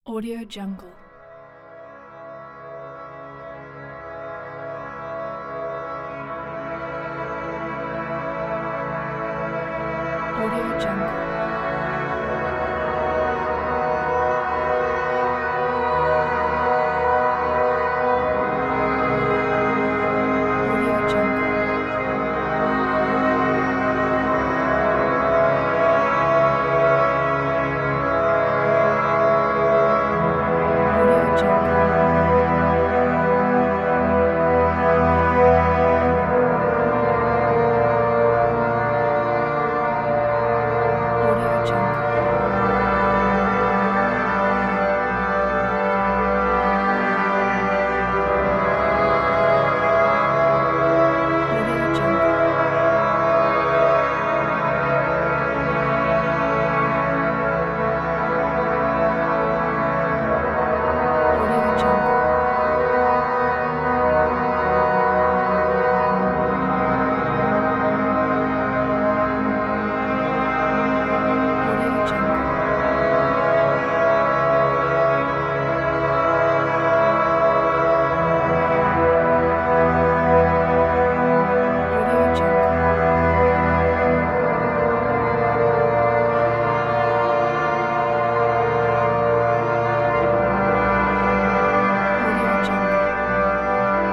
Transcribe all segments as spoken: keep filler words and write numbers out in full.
Audio Jungle. Audio Jungle. Audio Jungle. Audio Jungle. Audio Jungle. Audio Jungle. Audio Jungle. Audio Jungle. Audio Jungle. Audio Jungle.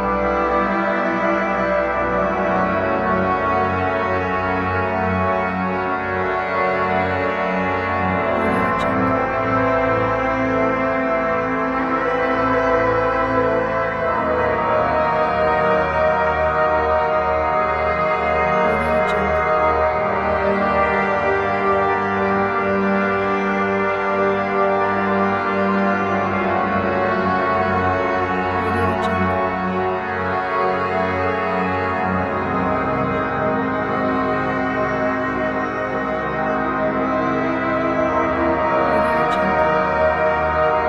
Audio Jungle. Audio Jungle. Audio Jungle. Audio Jungle.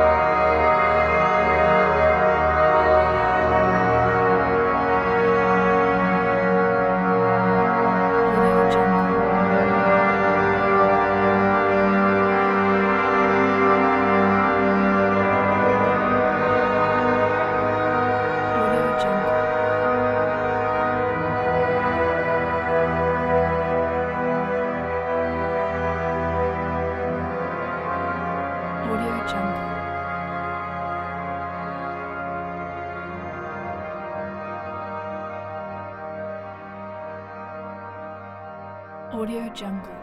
Audio Jungle. Audio Jungle. Audio Jungle. Audio Jungle.